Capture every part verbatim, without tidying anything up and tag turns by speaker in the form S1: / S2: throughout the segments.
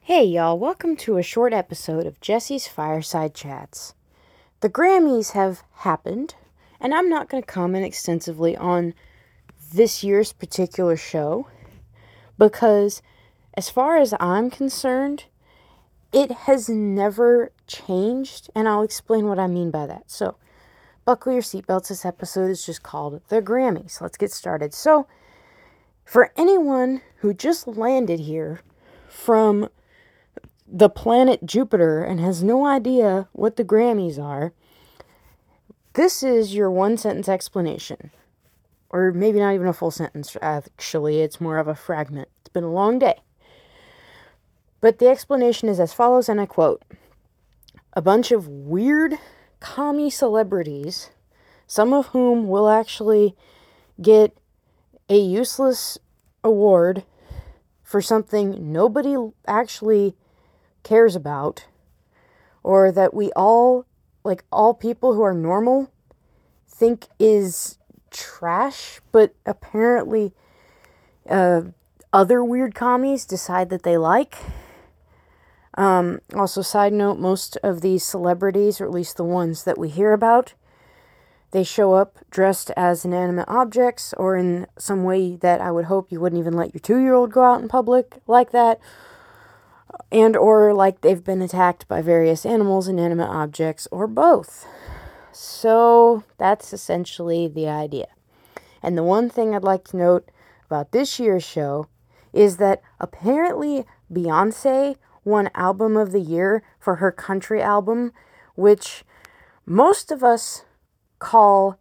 S1: Hey y'all, welcome to a short episode of Jesse's Fireside Chats. The Grammys have happened, and I'm not going to comment extensively on this year's particular show, because as far as I'm concerned, it has never changed, and I'll explain what I mean by that. So, buckle your seatbelts, this episode is just called The Grammys. Let's get started. So, for anyone who just landed here from the planet Jupiter and has no idea what the Grammys are, this is your one sentence explanation. Or maybe not even a full sentence, actually. It's more of a fragment. It's been a long day. But the explanation is as follows, and I quote, "A bunch of weird commie celebrities, some of whom will actually get a useless award for something nobody actually cares about, or that we all, like all people who are normal, think is trash, but apparently uh, other weird commies decide that they like." Um, also, side note, most of these celebrities, or at least the ones that we hear about, they show up dressed as inanimate objects, or in some way that I would hope you wouldn't even let your two-year-old go out in public like that, and or like they've been attacked by various animals, inanimate objects, or both. So that's essentially the idea. And the one thing I'd like to note about this year's show is that apparently Beyonce won Album of the Year for her country album, which most of us call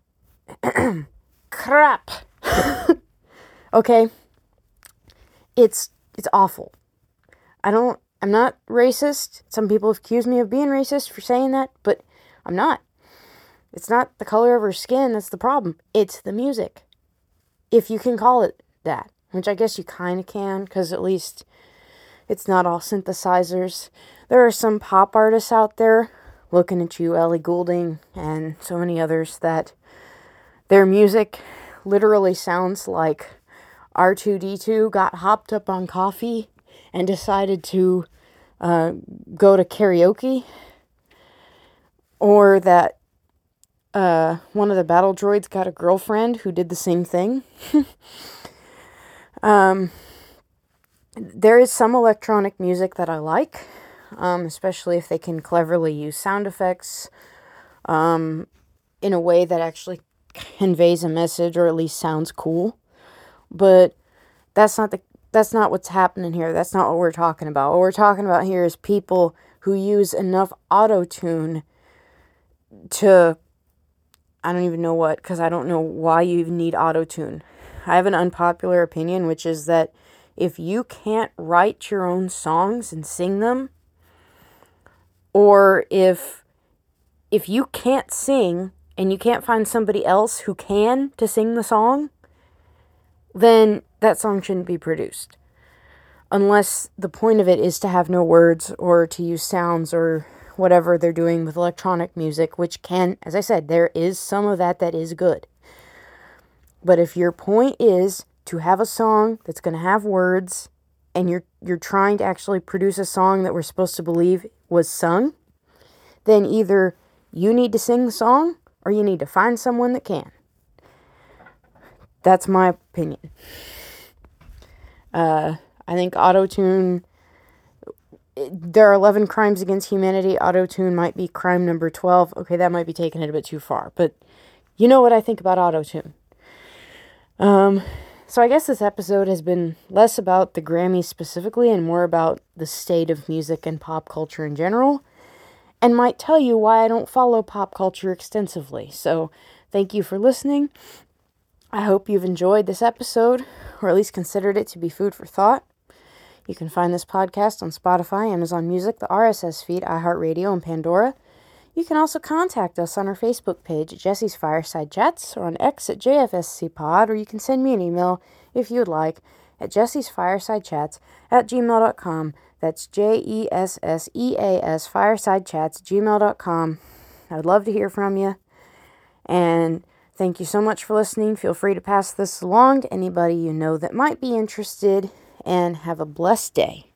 S1: crap. Okay? It's it's awful. I don't, I'm not racist. Some people accuse me of being racist for saying that, but I'm not. It's not the color of her skin that's the problem. It's the music. If you can call it that, which I guess you kind of can, because at least it's not all synthesizers. There are some pop artists out there, looking at you, Ellie Goulding, and so many others, that their music literally sounds like R two D two got hopped up on coffee and decided to uh, go to karaoke, or that uh, one of the battle droids got a girlfriend who did the same thing. um, there is some electronic music that I like, um, especially if they can cleverly use sound effects um, in a way that actually conveys a message, or at least sounds cool. But that's not the That's not what's happening here. That's not what we're talking about. What we're talking about here is people who use enough auto-tune to, I don't even know what, because I don't know why you even need auto-tune. I have an unpopular opinion, which is that if you can't write your own songs and sing them, or if if you can't sing and you can't find somebody else who can to sing the song, then that song shouldn't be produced. Unless the point of it is to have no words, or to use sounds, or whatever they're doing with electronic music, which can, as I said, there is some of that that is good. But if your point is to have a song that's going to have words, and you're you're trying to actually produce a song that we're supposed to believe was sung, then either you need to sing the song, or you need to find someone that can. That's my opinion. Uh, I think auto-tune, there are eleven crimes against humanity. Auto-tune might be crime number twelve. Okay, that might be taking it a bit too far, but you know what I think about auto-tune. Um, so I guess this episode has been less about the Grammys specifically and more about the state of music and pop culture in general, and might tell you why I don't follow pop culture extensively. So thank you for listening. I hope you've enjoyed this episode, or at least considered it to be food for thought. You can find this podcast on Spotify, Amazon Music, the R S S feed, iHeartRadio, and Pandora. You can also contact us on our Facebook page at Jesse's Fireside Chats, or on X at J F S C Pod, or you can send me an email, if you would like, at Jesse's Fireside Chats at gmail dot com. That's J E S S E A S, Fireside Chats, gmail dot com. I would love to hear from you. And thank you so much for listening. Feel free to pass this along to anybody you know that might be interested, and have a blessed day.